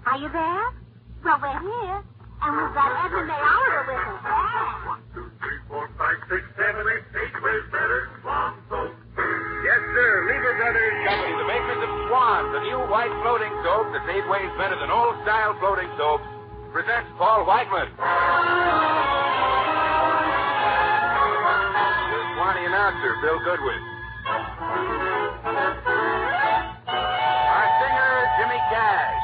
Are you there? Well, we're here. And we've got Edna May Oliver with us. Yeah. 1, 2, 3, 4, 5, 6, 7, 8, 8 ways better. Swan soap. Yes, sir. Lever Brothers Company, the makers of Swan, the new white floating soap that's 8 ways better than old-style floating soap, presents Paul Whiteman. The Swanee announcer, Bill Goodwin. Our singer, Jimmy Cash.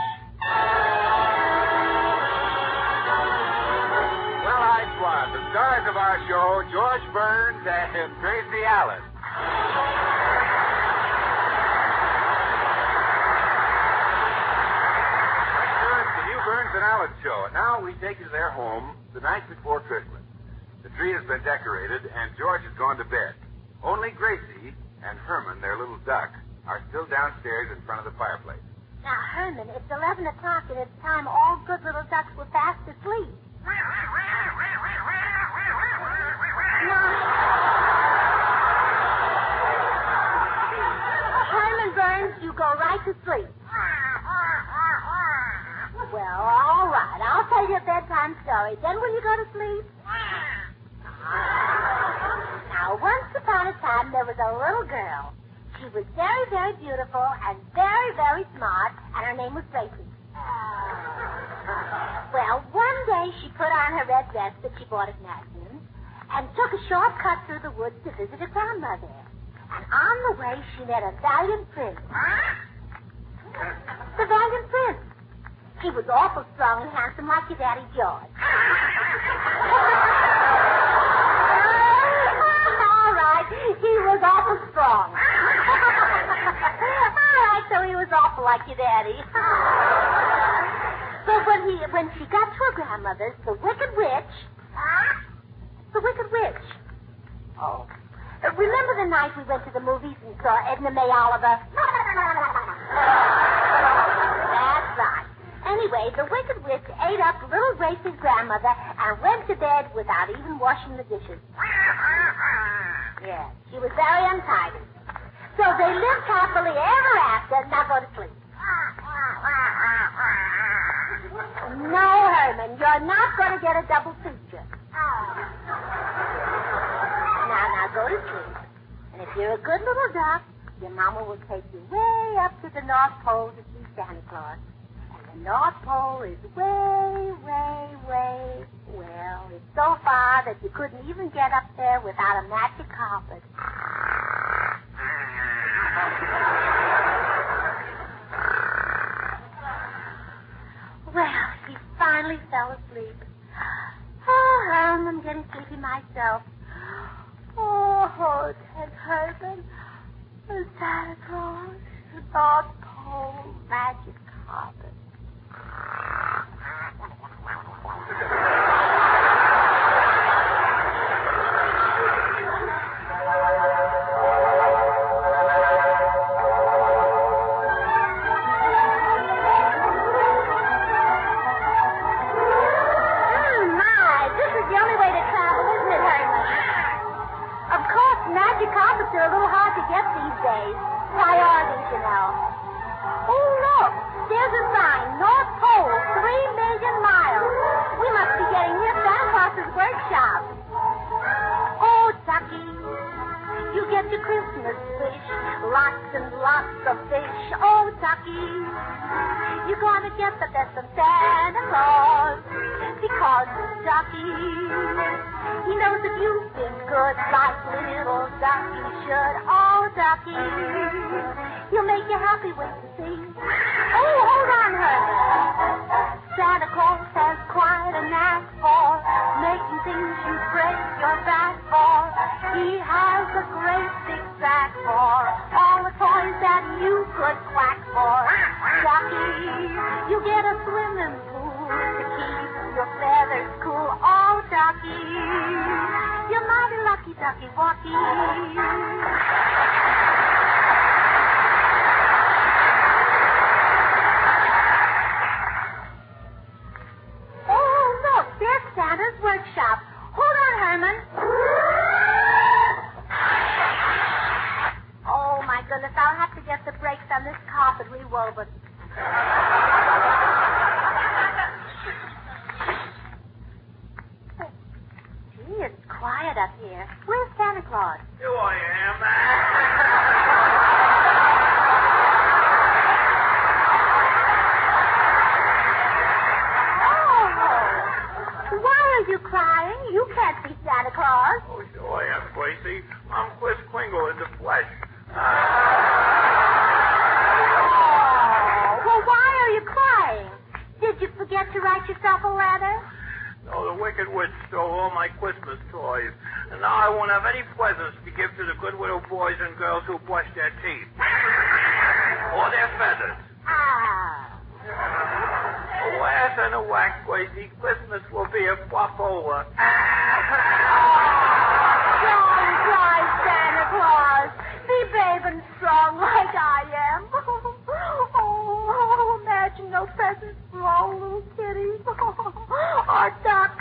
Well, I Swan, the stars of our show, George Burns and Tracy Allen. Burns and Allen show. Now we take you to their home the night before Christmas. The tree has been decorated, and George has gone to bed. Only Gracie and Herman, their little duck, are still downstairs in front of the fireplace. Now, Herman, it's 11 o'clock, and it's time all good little ducks were fast asleep. Herman Burns, you go right to sleep. Well, all right. I'll tell you a bedtime story. Then will you go to sleep? Now, once upon a time, there was a little girl. She was very, very beautiful and very, very smart, and her name was Gracie. Well, one day she put on her red dress that she bought at Madison's and took a short cut through the woods to visit her grandmother. And on the way, she met a valiant prince. The valiant prince. He was awful strong and handsome like your daddy George. All right, he was awful strong. All right, so he was awful like your daddy. But when she got to her grandmother's, the Wicked Witch... Oh. Remember the night we went to the movies and saw Edna May Oliver? That's right. Anyway, the Wicked Witch ate up little Gracie's grandmother and went to bed without even washing the dishes. Yes, she was very untidy. So they lived happily ever after. Now go to sleep. No, Herman, you're not going to get a double feature. Now go to sleep. And if you're a good little duck, your mama will take you way up to the North Pole to see Santa Claus. The North Pole is way, well, it's so far that you couldn't even get up there without a magic carpet. Well, he finally fell asleep. Oh, I'm getting sleepy myself. Oh, Ted Herman, the Santa Claus, the North Pole magic carpet. Magic carpets are a little hard to get these days. Priorities, you know. Oh, look. There's a sign. North Pole, 3 million miles. We must be getting near Santa Claus's workshop. Oh, Ducky, you get your Christmas wish. Lots and lots of fish. Oh, Ducky, you're going to get the best of Santa Claus. Because, Ducky, he knows that you've been good like little Ducky should. Oh, Ducky, he'll make you happy when you sing. Oh, hold on, Herman. Santa Claus has quite a knack for making things you break your back for. He has a great big sack for all the toys that you could quack for. Ducky, you get a swimming pool to keep your feathers cool. Oh, Ducky, you're mighty lucky, Ducky Walkie. Santa's workshop. Hold on, Herman. Oh, my goodness, I'll have to get the brakes on this carpet rewoven. quiet up here. Where's Santa Claus? Here I am. Oh. Why are you crying? You can't be Santa Claus. Oh, here I am, Gracie. I'm Kris Kringle in the flesh. Well, why are you crying? Did you forget to write yourself a letter? No, the Wicked Witch stole all my Christmas toys. And now I won't have any presents to give to the good little boys and girls who brush their teeth. Or their feathers. Ah. Alas and alack, Gracie, Christmas will be a flop over. Don't cry, Santa Claus. Be brave and strong like I am. Oh, imagine no presents for all little kitties. Or ducks.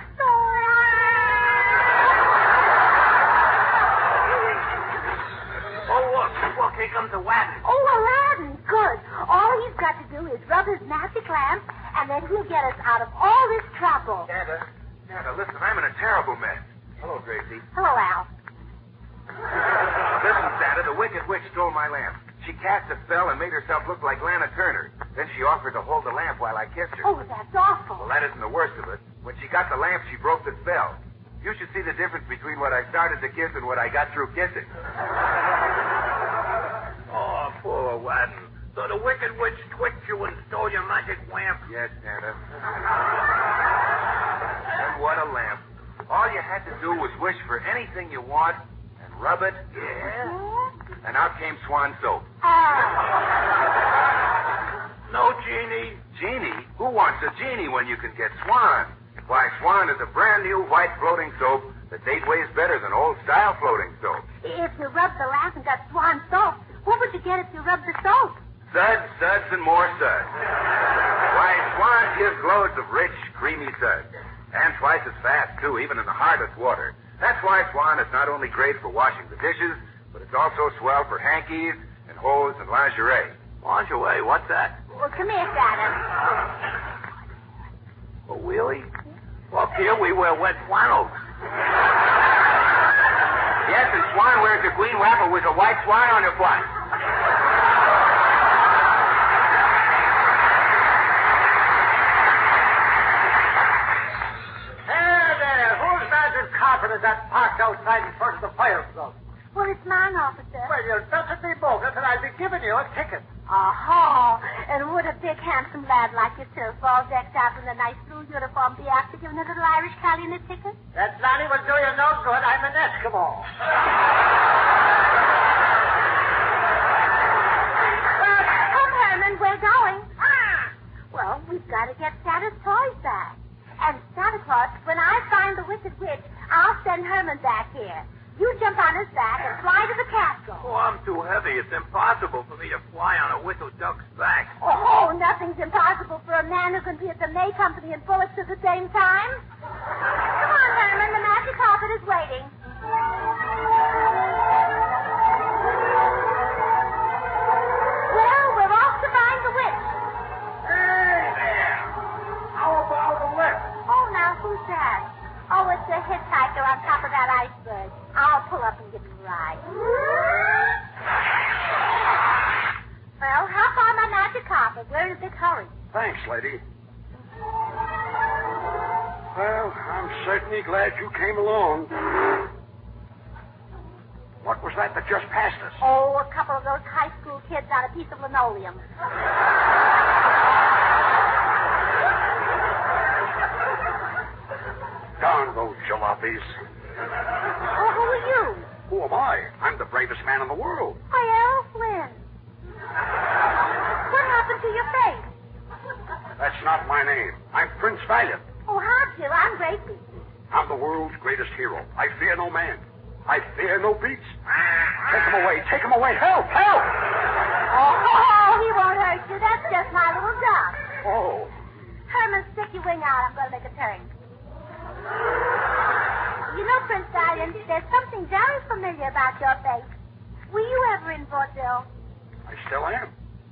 Oh, look, here comes Aladdin. Oh, Aladdin, good. All he's got to do is rub his magic lamp, and then he'll get us out of all this trouble. Santa, listen, I'm in a terrible mess. Hello, Gracie. Hello, Al. Listen, Santa, the Wicked Witch stole my lamp. She cast a spell and made herself look like Lana Turner. Then she offered to hold the lamp while I kissed her. Oh, that's awful. Well, that isn't the worst of it. When she got the lamp, she broke the spell. You should see the difference between what I started to kiss and what I got through kissing. Oh, poor Aladdin. So the Wicked Witch tricked you and stole your magic lamp? Yes, Santa. And what a lamp. All you had to do was wish for anything you want and rub it. Yeah? And out came Swan soap. No genie. Genie? Who wants a genie when you can get Swan? Why, Swan is a brand new white floating soap that's 8 ways better than old-style floating soap. If you rubbed the lamp and got Swan soap, what would you get if you rubbed the soap? Suds, suds, and more suds. Why, Swan gives loads of rich, creamy suds. And twice as fast, too, even in the hardest water. That's why Swan is not only great for washing the dishes, but it's also swell for hankies and hose and lingerie. Lingerie, what's that? Well, come here, Santa. Oh, really? Up here we wear wet flannels. Yes, and Swan wears a green wrapper with a white swan on her front. There. Whose magic carpet is that parked outside in front of the fire zone? Well, it's mine, officer. Well, you'll doesn't be bogus, and I'll be giving you a ticket. Oh, and would a big, handsome lad like yourself, all decked out in a nice blue uniform, be after giving a little Irish Callie a ticket? That Lonnie will do you no good. I'm an Eskimo. Come, Herman, we're going. Well, we've got to get Santa's toys back. And Santa Claus, when I find the Wicked Witch, I'll send Herman back here. You jump on his back and fly to the castle. Oh, I'm too heavy. It's impossible for me to fly on a whistle duck's back. Oh, nothing's impossible for a man who can be at the May Company and Bullocks at the same time. Come on, Herman. The magic carpet is waiting. Well, we're off to find the witch. Hey there. How about the lift? Oh, now, who's that? Oh, it's a hitchhiker on top of that iceberg. I'll pull up and give him a ride. Well, hop on my magic carpet. We're in a big hurry. Thanks, lady. Well, I'm certainly glad you came along. What was that just passed us? Oh, a couple of those high school kids on a piece of linoleum. Darn those jalopies. Oh, who are you? Who am I? I'm the bravest man in the world. Why, Errol Flynn. What happened to your face? That's not my name. I'm Prince Valiant. Oh, how'd you? I'm Gracie. I'm the world's greatest hero. I fear no man. I fear no beasts. Take him away. Take him away. Help! Help! Oh, he won't hurt you. That's just my little duck. Oh. Herman, stick your wing out. I'm going to make a turn. You know, Prince Valiant, there's something very familiar about your face. Were you ever in vaudeville? I still am.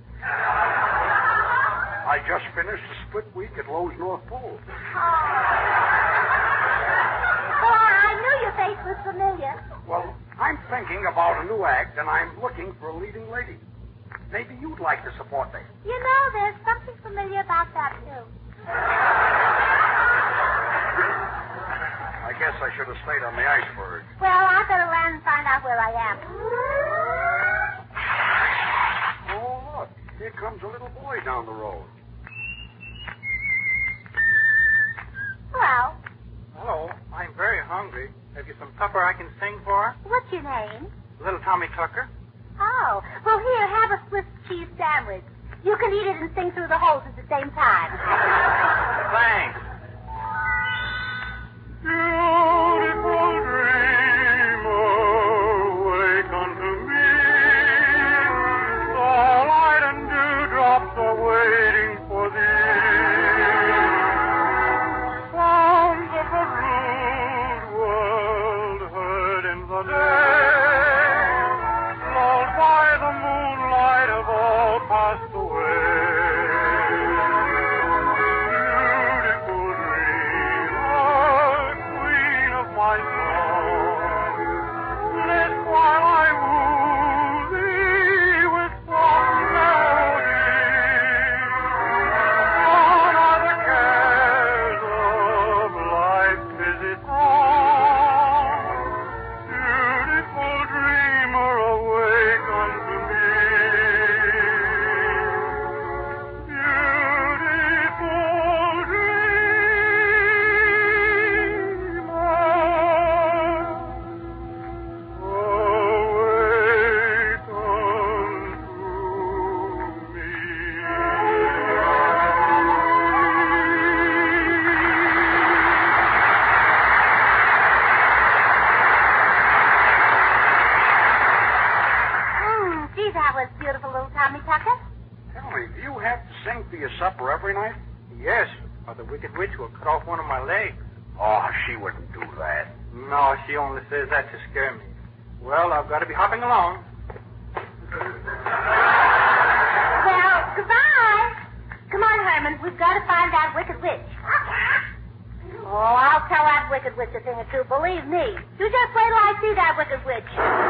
I just finished a split week at Lowe's North Pole. Oh. Well, I knew you the face was familiar. Well, I'm thinking about a new act, and I'm looking for a leading lady. Maybe you'd like to support me. You know, there's something familiar about that, too. I guess I should have stayed on the iceberg. Well, I'll go to land and find out where I am. Oh, look. Here comes a little boy down the road. Well, Hello. I'm very hungry. Have you some supper I can sing for? what's your name? Little Tommy Tucker. Oh, well, here, have a Swiss cheese sandwich. You can eat it and sing through the holes at the same time. Thanks. Beautiful dreamer, wake unto me. Starlight and dewdrops are waiting for thee. Sounds of a rude world heard in the day, lulled by the moonlight have all passed away. Beautiful dreamer, queen of my song, list while I woo thee with soft melody. Gone are the cares of life's busy throng. Beautiful dreamer, awake unto me. Beautiful dreamer, awake unto me. Gee, that was beautiful, little Tommy Tucker. Tell me, do you have to sing for your supper every night? Yes, or the Wicked Witch will cut off one of my legs. Oh, she wouldn't do that. No, she only says that to scare me. Well, I've got to be hopping along. Well, goodbye. Come on, Herman. We've got to find that Wicked Witch. Oh, I'll tell that Wicked Witch a thing or two. Believe me. You just wait till I see that Wicked Witch.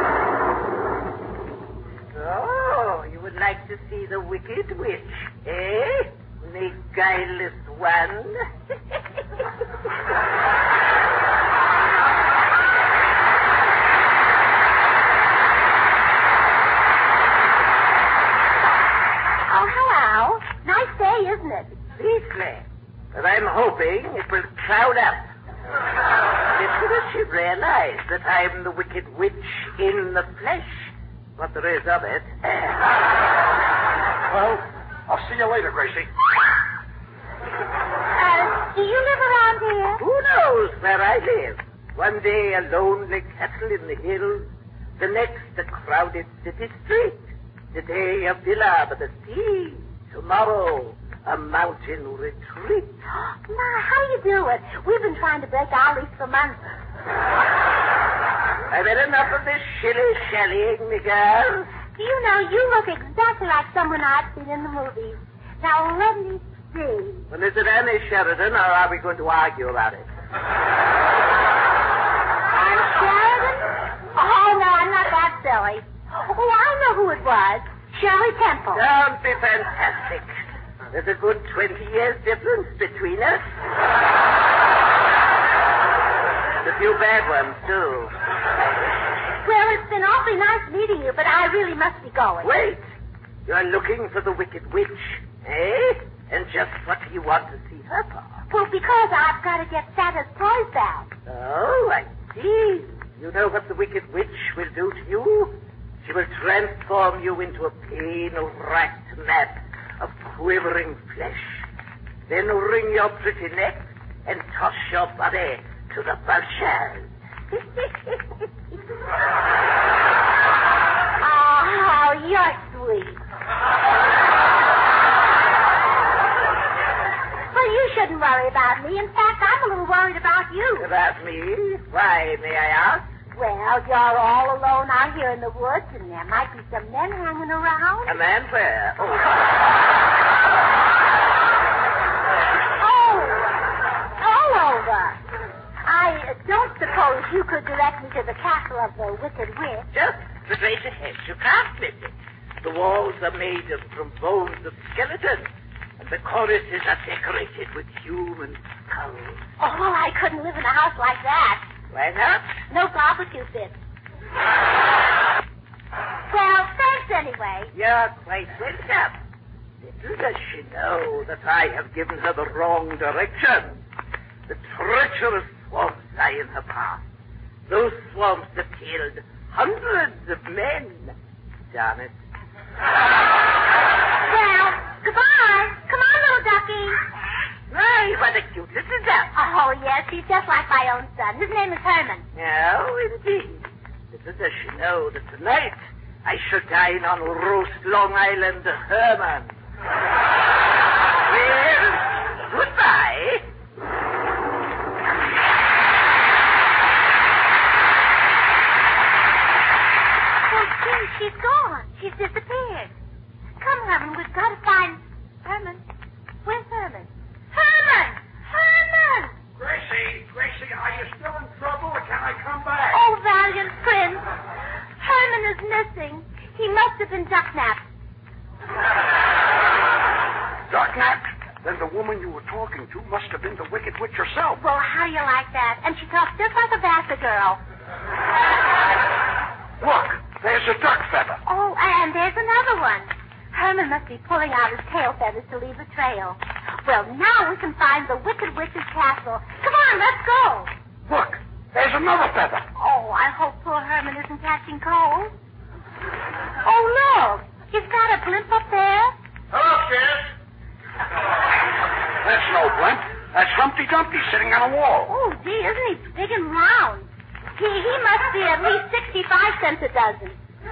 Oh, you would like to see the Wicked Witch, eh? The guileless one. Oh, hello. Nice day, isn't it? Beastly. But I'm hoping it will cloud up. Little does she realize that I'm the Wicked Witch in the flesh. What there is of it. Well, I'll see you later, Gracie. Do you live around here? Who knows where I live? One day a lonely castle in the hills, the next a crowded city street, the day a villa by the sea, tomorrow a mountain retreat. Ma, how do you do it? We've been trying to break our lease for months. I've had enough of this shilly-shallying, me girl. Do you know, you look exactly like someone I've seen in the movies. Now, let me see. Well, is it Annie Sheridan, or are we going to argue about it? Anne Sheridan? Oh, no, I'm not that silly. Oh, I know who it was. Shirley Temple. Don't be fantastic. There's a good 20 years difference between us. A few bad ones, too. Well, it's been awfully nice meeting you, but I really must be going. Wait. You're looking for the Wicked Witch, eh? And just what do you want to see her for? Well, because I've got to get Santa's toys back. Oh, I see. You know what the Wicked Witch will do to you? She will transform you into a pain-racked map of quivering flesh. Then wring your pretty neck and toss your body to the vultures. Oh, you're sweet. Well, you shouldn't worry about me. In fact, I'm a little worried about you. About me? Why, may I ask? Well, you're all alone out here in the woods, and there might be some men hanging around. A man where? Oh. All over. I don't suppose you could direct are made from bones of skeletons, and the cornices are decorated with human skulls. Oh, well, I couldn't live in a house like that. Why not? No barbecue pit. Well, thanks anyway. You're quite welcome. Little does she know that I have given her the wrong direction. The treacherous swamps lie in her path. Those swamps have killed hundreds of men. Darn it. Well, goodbye. Come on, little ducky. Hey, what a cute little duck. Oh, yes, he's just like my own son. His name is Herman. No, indeed. Little does she know that tonight I shall dine on roast Long Island Herman. Well, goodbye. Oh, gee, she's gone. She's disappeared. Come, Herman, we've got to find Herman. Where's Herman? Herman! Herman! Gracie, are you still in trouble or can I come back? Oh, valiant prince. Herman is missing. He must have been ducknapped. Ducknapped? Then the woman you were talking to must have been the Wicked Witch herself. Well, how do you like that? And she talks just like a Vassar girl. Look, there's a duck feather. Oh, and there's another one. Herman must be pulling out his tail feathers to leave a trail. Well, now we can find the Wicked Witch's castle. Come on, let's go. Look, there's another feather. Oh, I hope poor Herman isn't catching cold. Oh, look. Is that a blimp up there? Hello, kid. That's no blimp. That's Humpty Dumpty sitting on a wall. Oh, gee, isn't he big and round? He must be at least 65 cents a dozen.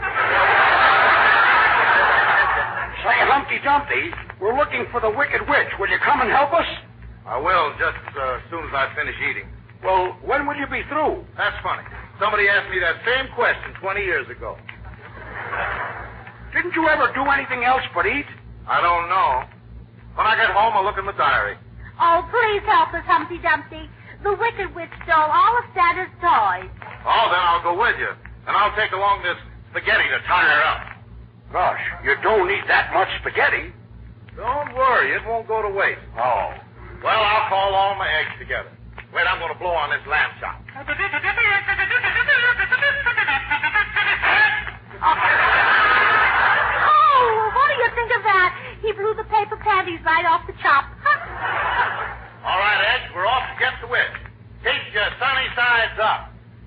Say, Humpty Dumpty, we're looking for the Wicked Witch. Will you come and help us? I will, just as soon as I finish eating. Well, when will you be through? That's funny. Somebody asked me that same question 20 years ago. Didn't you ever do anything else but eat? I don't know. When I get home, I'll look in the diary. Oh, please help us, Humpty Dumpty. The Wicked Witch stole all of Santa's toys. Oh, then I'll go with you. And I'll take along this spaghetti to tie her up. Gosh, you don't need that much spaghetti. Don't worry, it won't go to waste. Oh. Well, I'll call all my eggs together. Wait, I'm going to blow on this lamb chop. Oh, what do you think of that? He blew the paper panties right off the chop. All right, Edge, we're off to get the witch. Keep your sunny sides up.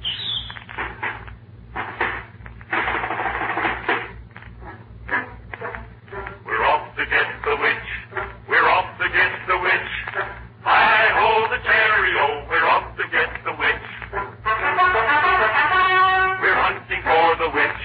We're off to get the witch. We're off to get the witch. Hi-ho the cherry-o, we're off to get the witch. We're hunting for the witch.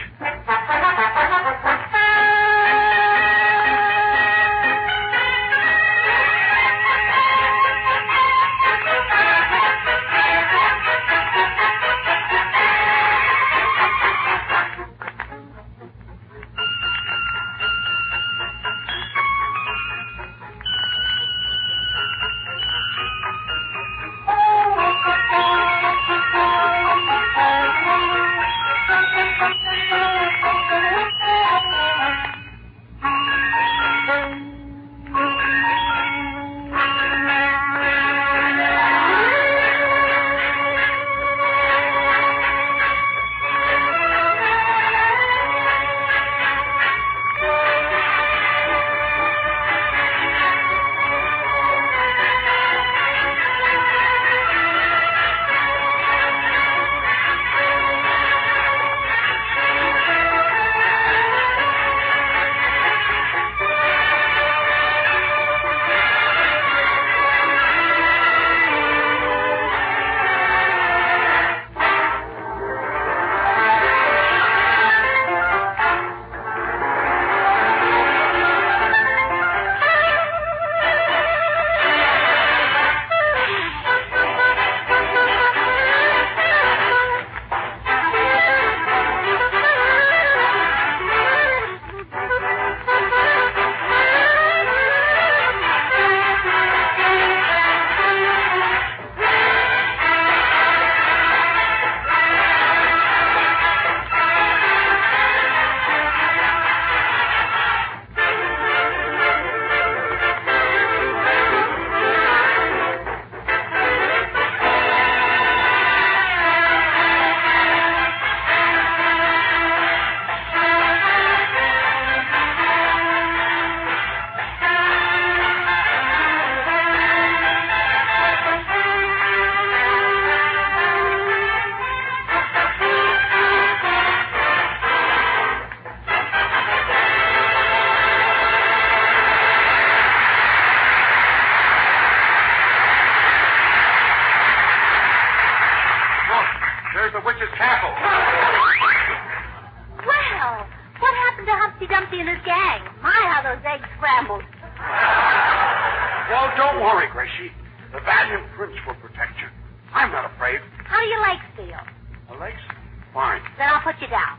don't worry, Gracie. The valiant prince will protect you. I'm not afraid. How do your legs feel? The legs? Fine. Then I'll put you down.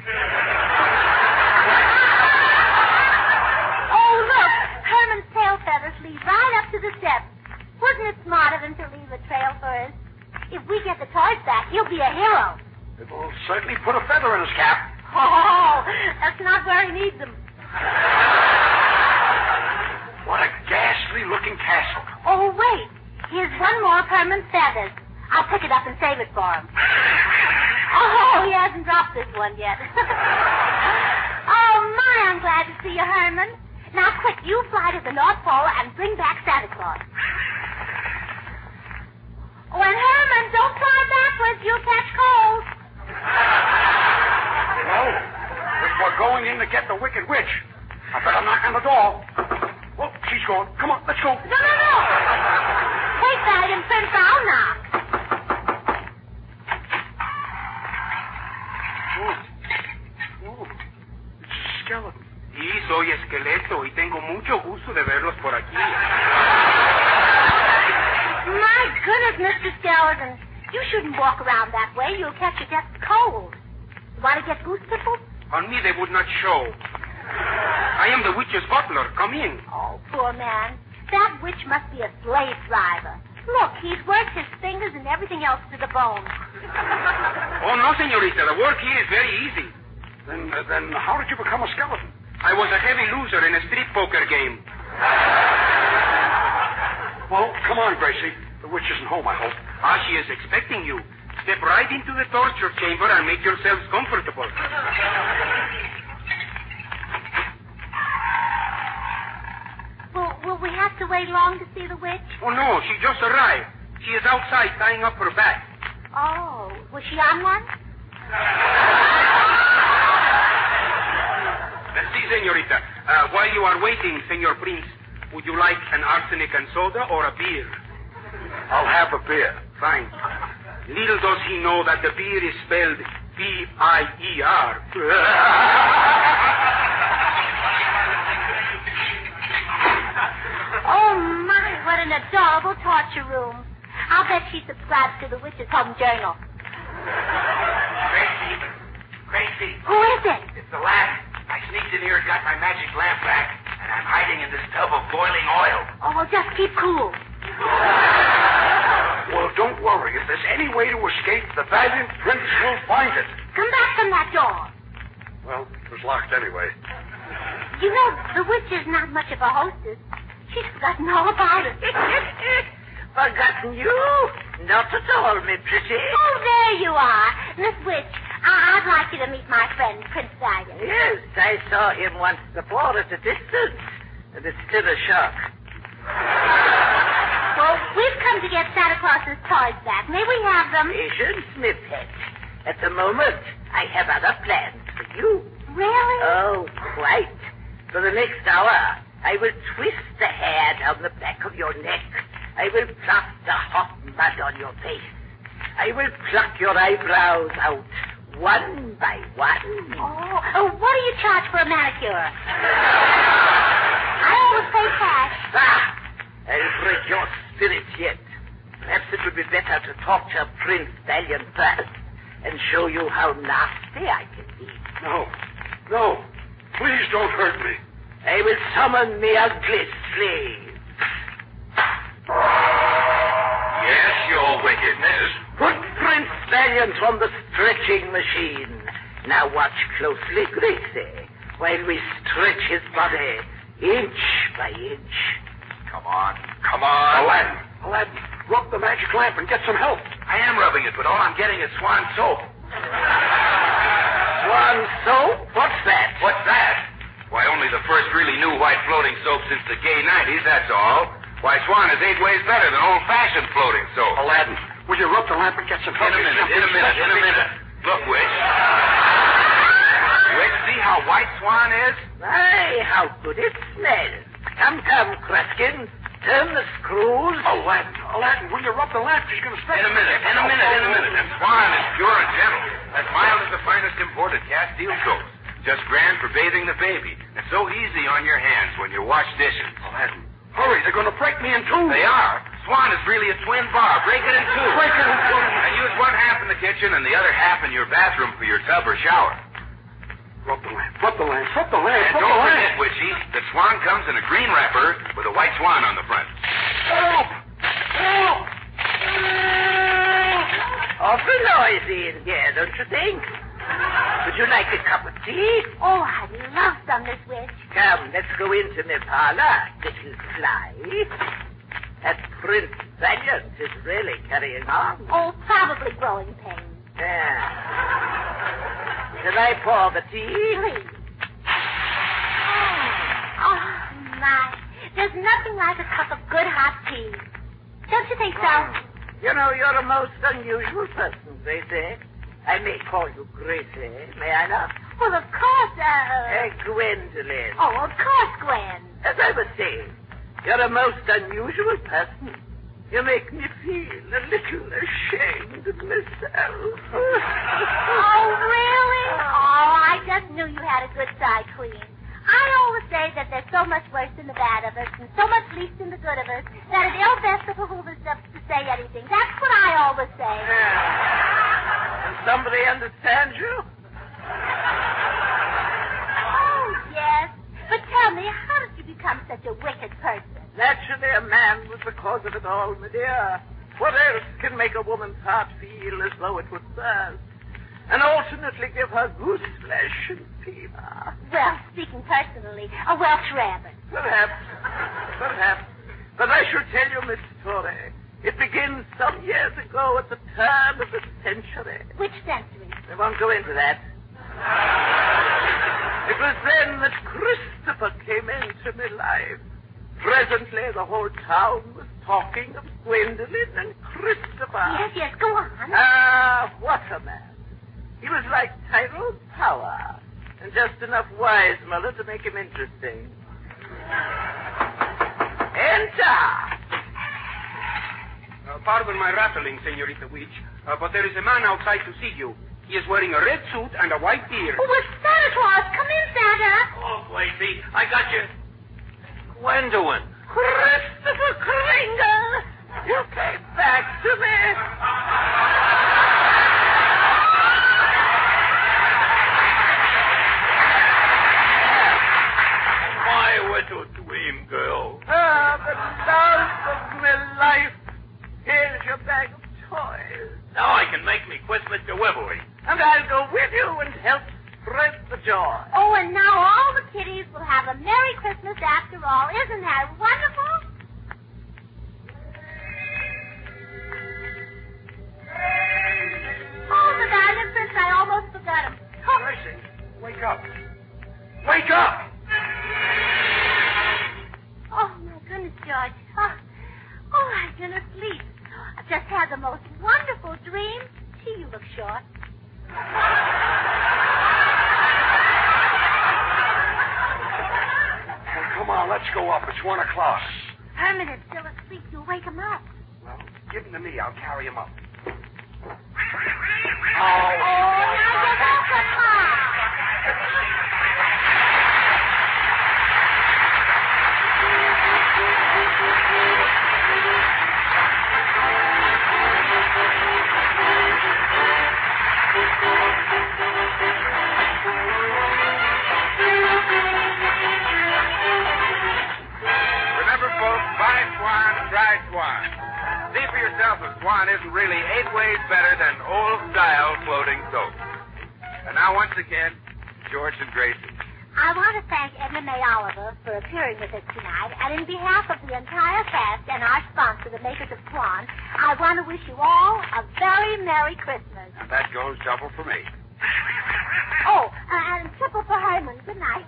Oh, look. Herman's tail feathers lead right up to the steps. Wasn't it smart of him to leave a trail for us? If we get the toys back, he'll be a hero. It will certainly put a feather in his cap. Oh, that's not where he needs them. What a ghastly-looking castle. Oh, wait. Here's one more of Herman's feathers. I'll pick it up and save it for him. Oh, he hasn't dropped this one yet. Oh, my, I'm glad to see you, Herman. Now, quick, you fly to the North Pole and bring back Santa Claus. Oh, and Herman, don't fly backwards. You'll catch cold. Well, if we're going in to get the Wicked Witch, I better knock on the door. Well, she's gone. Come on, let's go. No. Take that and Prince, I'll knock. Oh, it's a skeleton. Sí, soy esqueleto y tengo mucho gusto de verlos por aquí. My goodness, Mr. Skeleton. You shouldn't walk around that way. You'll catch your death cold. Want to get goose pimples? On me they would not show. I am the witch's butler. Come in. Oh, poor man. That witch must be a slave driver. Look, he's worked his fingers and everything else to the bone. Oh, no, señorita. The work here is very easy. Then how did you become a skeleton? I was a heavy loser in a street poker game. Well, come on, Gracie. The witch isn't home, I hope. She is expecting you. Step right into the torture chamber and make yourselves comfortable. Will we have to wait long to see the witch? Oh, no, she just arrived. She is outside tying up her back. Oh, was she on one? See, señorita, while you are waiting, Senor Prince, would you like an arsenic and soda or a beer? I'll have a beer. Fine. Little does he know that the beer is spelled B-I-E-R. Oh, my, what an adorable torture room. I'll bet she subscribes to the Witch's Home Journal. Gracie. Who is it? It's the lamp. I sneaked in here and got my magic lamp back, and I'm hiding in this tub of boiling oil. Oh, well, just keep cool. Well, don't worry. If there's any way to escape, the valiant prince will find it. Come back from that door. Well, it was locked anyway. You know, the witch is not much of a hostess. She's forgotten all about it. Forgotten you? Not at all, me pretty. Oh, there you are. Miss Witch, I'd like you to meet my friend, Prince Valiant. Yes, I saw him once before at a distance, and it's still a shock. Well, we've come to get Santa Claus's toys back. May we have them? Patience, me pet. At the moment, I have other plans for you. Really? Oh, quite. For the next hour, I will twist the hair down the back of your neck. I will plaster hot mud on your face. I will pluck your eyebrows out, one by one. Oh, what do you charge for a manicure? I always pay cash. I'll break your spirit yet. Perhaps it would be better to torture Prince Valiant first and show you how nasty I can be. No. Please don't hurt me. I will summon the ugly slave. Yes, your wickedness. Put Prince Valiant on the stretching machine. Now watch closely, Gracie, while we stretch his body inch by inch. Come on. Aladdin, rub the magic lamp and get some help. I am rubbing it, but all I'm getting is Swan soap. Swan soap? What's that? What's that? Why, only the first really new white floating soap since the gay 90s, that's all. Why, Swan is 8 ways better than old-fashioned floating soap. Aladdin, will you rub the lamp and get some help? In a minute. Look, Witch. Witch, see how white Swan is? My, how good it smells. Come, Kruskin. Turn the screws. Aladdin, will you rub the lamp? She's going to stretch. In a minute. And Swan is pure and gentle. As mild as the finest imported Castile soap. Just grand for bathing the baby. And so easy on your hands when you wash dishes. Aladdin, hurry. They're going to break me in two. They are. Swan is really a twin bar. Break it in two. Break it in two. And use one half in the kitchen and the other half in your bathroom for your tub or shower. Flip the lamp. Flip the lamp. Flip the lamp. And Flip don't the forget, lamp. Witchy, that Swan comes in a green wrapper with a white swan on the front. Help! Help! Awful noisy in here, don't you think? Would you like a cup of tea? Oh, I'd love some, Miss Witch. Come, let's go into my parlor, little fly. That Prince Valiant is really carrying on. Oh, probably growing pains. Yeah. Shall I pour the tea? Please. Oh, my. There's nothing like a cup of good hot tea. Don't you think so? You know, you're a most unusual person, Gracie. I may call you Gracie, may I not? Well, of course, Gwendolyn. Oh, of course, Gwen. As I was saying, you're a most unusual person. You make me feel a little ashamed of myself. Oh, really? Oh, I just knew you had a good side, Queen. I always say that there's so much worse in the bad of us and so much least in the good of us that it ill best to behoove us up to say anything. That's what I always say. Does somebody understand you? Oh, yes. But tell me, how did you become such a wicked person? Naturally, a man was the cause of it all, my dear. What else can make a woman's heart feel as though it would burst? And alternately give her goose flesh and fever. Well, speaking personally, a Welsh rabbit. Perhaps. But I should tell you, Miss Story, it begins some years ago at the turn of the century. Which century? I won't go into that. It was then that Christopher came into my life. Presently, the whole town was talking of Gwendolyn and Christopher. Yes, go on. Ah, what a man. He was like Tyrone Power, and just enough Weissmuller to make him interesting. Enter! Pardon my rattling, Senorita Witch, but there is a man outside to see you. He is wearing a red suit and a white beard. Oh, it's Santa Claus. Come in, Santa. Oh, Lacey, I got you. Gwendolyn. Christopher Kringle! You came back to me. My little dream girl. Ah, the love of my life. Here's your bag of toys. Now I can make me Christmas delivery. And I'll go with you and help spread the joy. Oh, and now all the kiddies will have a Merry Christmas after all. Isn't that wonderful? Oh, the Valiant Prince, I almost forgot him. Oh. Gracie, wake up. Wake up! Oh, my goodness, George. Oh, I've been asleep. I've just had the most wonderful dream. Gee, you look short. Well, come on, let's go up. It's 1 o'clock. Herman is still asleep. You'll wake him up. Well, give him to me. I'll carry him up. Oh, now get up, Papa. Remember, folks, buy Swan, try Swan. See for yourself if Swan isn't really 8 ways better than old-style floating soap. And now, once again, George and Gracie. I want to thank Edna May Oliver for appearing with us tonight, and in behalf of the entire cast and our sponsor, the makers of Swan, I want to wish you all a very Merry Christmas. And that goes double for me. Oh, and triple for Herman. Good night.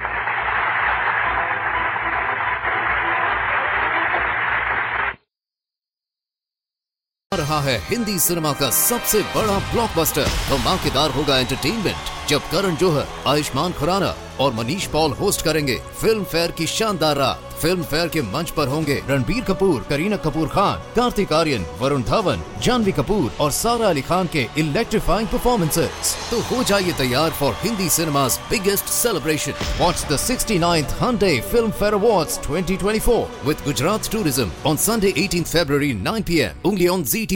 रहा है Hindi cinema का सबसे बड़ा blockbuster. धमाकेदार होगा entertainment जब करण जौहर, आयुष्मान खुराना और Manish Paul host करेंगे फिल्म फेयर की शानदार रात। फिल्म फेयर के मंच पर होंगे रणबीर कपूर, करीना कपूर खान, कार्तिक आर्यन, वरुण धवन, जानवी कपूर और सारा अली खान के इलेक्ट्रीफाइंग परफॉर्मेंसेस। तो हो जाइए तैयार for Hindi cinema's biggest celebration. Watch the 69th Hyundai Film Fair Awards 2024 with Gujarat Tourism on Sunday 18th February 9 p.m. only on ZT.